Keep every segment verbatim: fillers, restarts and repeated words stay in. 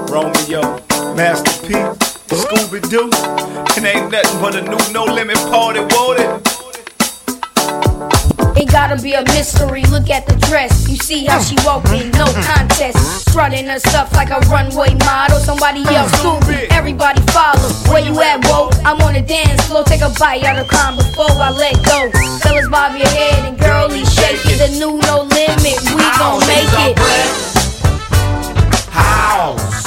Romeo, Master P, Scooby-Doo, and ain't nothing but a new No Limit party, won't it? Ain't gotta be a mystery, look at the dress. You see how she walking, no contest. Strutting her stuff like a runway model. Somebody else Scooby, everybody follow. Where you at, whoa? I'm on the dance floor, take a bite out of crime before I let go. Fellas bob your head and girlie shake it. The new No Limit, we gon' make it. House,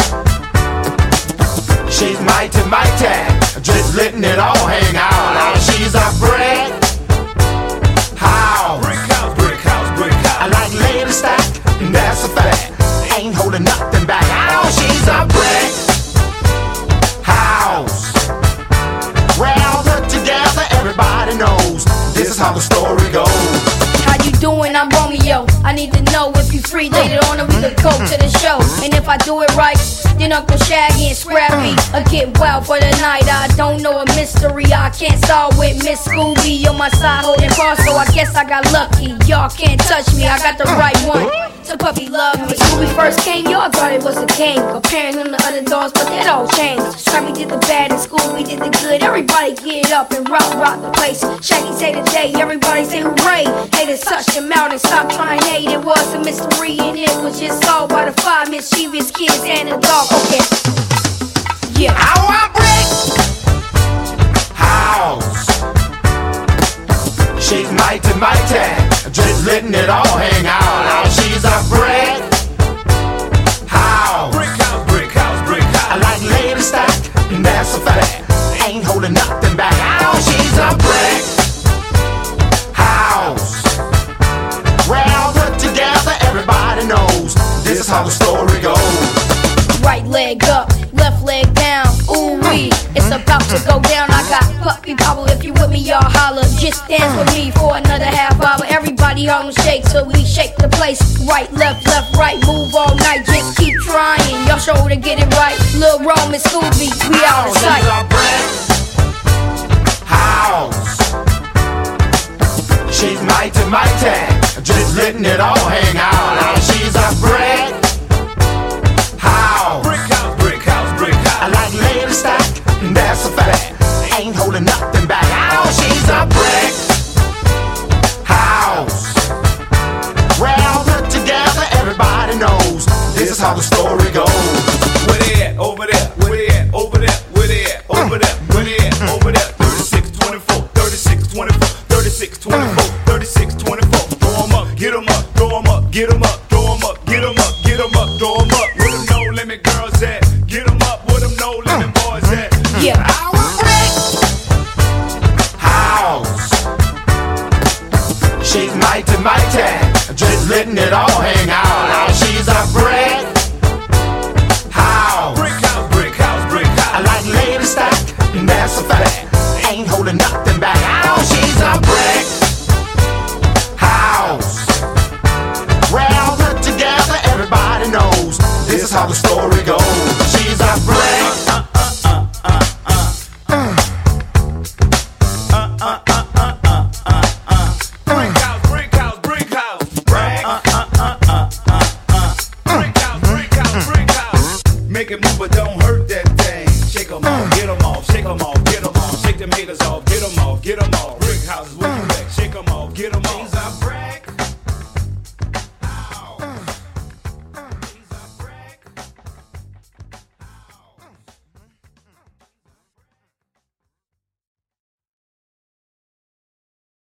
she's mighty, mighty, just letting it all hang out. Oh, she's a brick house, brick house, brick house, brick house. I like lady stack, and that's a fact. Ain't holding nothing back. Oh, she's a brick house. Well put together, everybody knows this is how the story goes. How you doing? I'm Romeo. I need to know if you free later on, or we could go to the show. And if I do it right, then Uncle Shaggy and Scrappy I get wild for the night. I don't know a mystery I can't solve with Miss Scooby on my side holding bar, so I guess I got lucky. Y'all can't touch me, I got the right one. So puppy love me. Scooby first came, y'all thought it was a game, comparing him to other dogs, but that all changed. Scrappy did the bad and Scooby did the good. Everybody get up and rock, rock the place. Shaggy say today, everybody say hooray. Haters touch them out and stop trying hate. It was a mystery and it was just solved by the five mischievous kids and a dog. Okay, yeah. I want brick house. She's mighty, mighty, just letting it all hang out. Oh, she's a brick house, brick house, brick house, brick house. I like lady stack, and that's a fact. Ain't holding nothing back. Oh, she's a brick house. Well put together, everybody knows this is how the story goes. Right leg up, left leg down, ooh wee, it's about to go down. I got puppy power, if you with me y'all holler. Just dance with me for another half hour. Everybody Harlem shake till we shake the place. Right, left, left, right, move all night, just keep trying. Y'all sure to get it right. Lil' Rome and Scooby, we out of sight. House, she's mighty, mighty, just letting it all hang out. Oh, she's a brick house, brick house, brick house, brick house. I like lady stack, and that's a fact. Ain't holding nothing back. Oh, she's a brick house. Well put together, everybody knows this is how the story goes. Where they at? Over there. Where they at? Over there. Where they at? Over there. Where they at? Over there. thirty-six twenty-four, thirty-six twenty-four, thirty-six twenty-four, thirty-six twenty-four. Throw 'em up, get 'em up, throw 'em up, get 'em up, throw 'em up, get 'em up, get 'em up, throw 'em up. Where them No Limit girls at? Get 'em up. Where them No Limit boys at? Yeah. She's mighty, mighty, just letting it all hang out. Oh, she's a brick house, brick house, brick house, brick house. I like lady stack, and that's a fact. Ain't holding nothing back. Oh, she's a brick house. Well put together, everybody knows this is how the story goes. She's a brick. Make it move, but don't hurt that thing. Shake 'em off, get 'em off, shake 'em off, get 'em off. Shake them haters off, get 'em off, get 'em off. Brick houses, where you at? Shake 'em off, get 'em off.